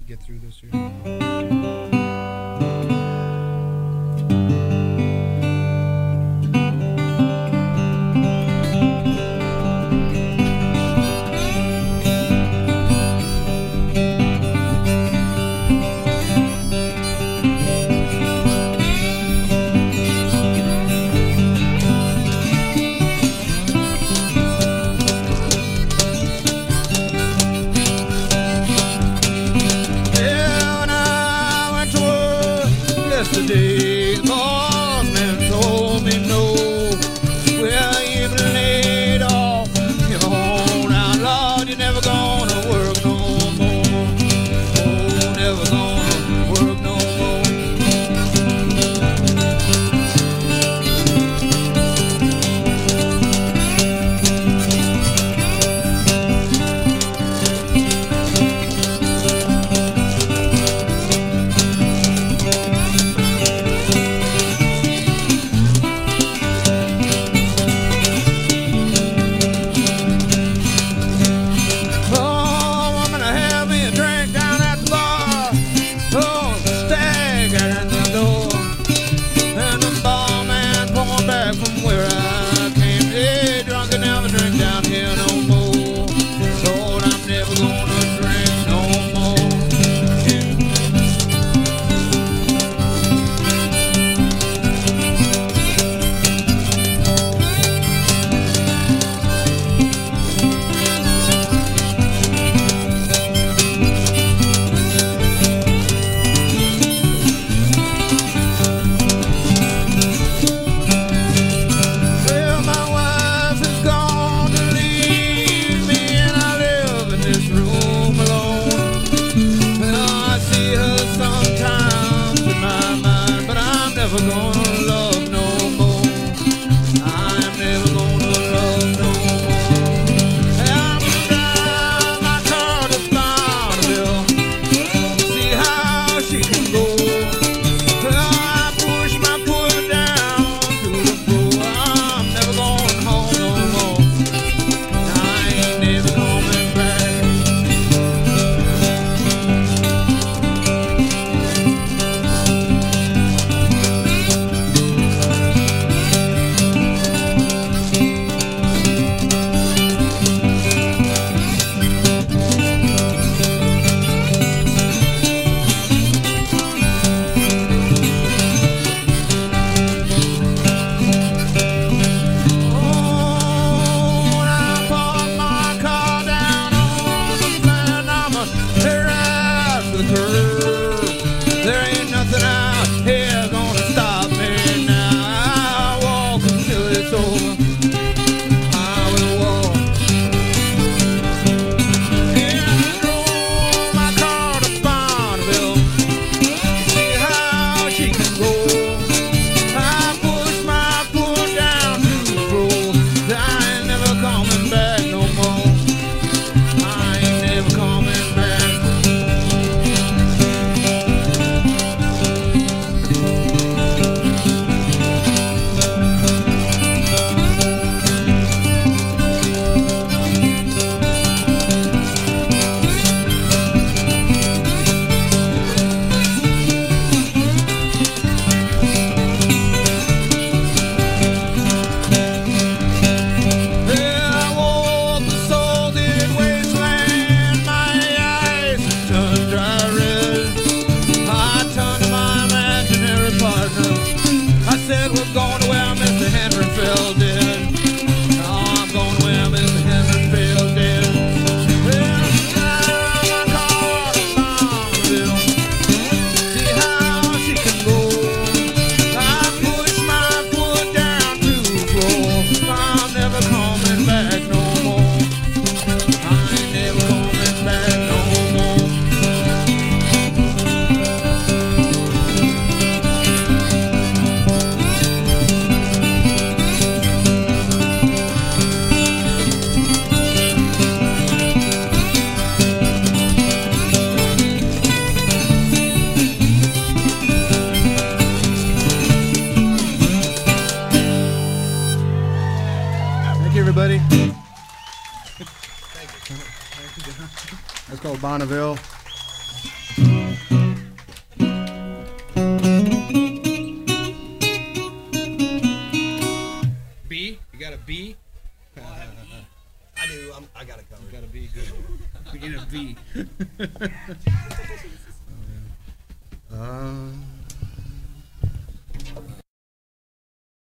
get through this here. Yesterday, the boss man told me no. Well, you've been laid off. You're home now, Lord. You're never gonna work no more. Oh, never gonna work no more. Never gonna love no more. I'm never gonna love no more. I'm gonna drive my car to Bonneville, see how she can go. Well, I push my foot down to the floor. I'm never going home no more. I ain't never coming back. There ain't nothing out here gonna stop me now. I'll walk until it's over. I will walk. Yeah, I drove my car to Bonneville, see how she can go. I push my foot down to the road. I ain't never coming back no more. I ain't never coming back. We're going to where Mr. Henry Phil did. Oh, I'm going to where Mr. Henry Phil did. Well, I call to Bonneville, see how she can go. I push my foot down to the floor. I'm never coming back no more. I ain't never coming back no more. Everybody. Thank you. That's called Bonneville. I do. I got it covered. Got to be good. We get a V.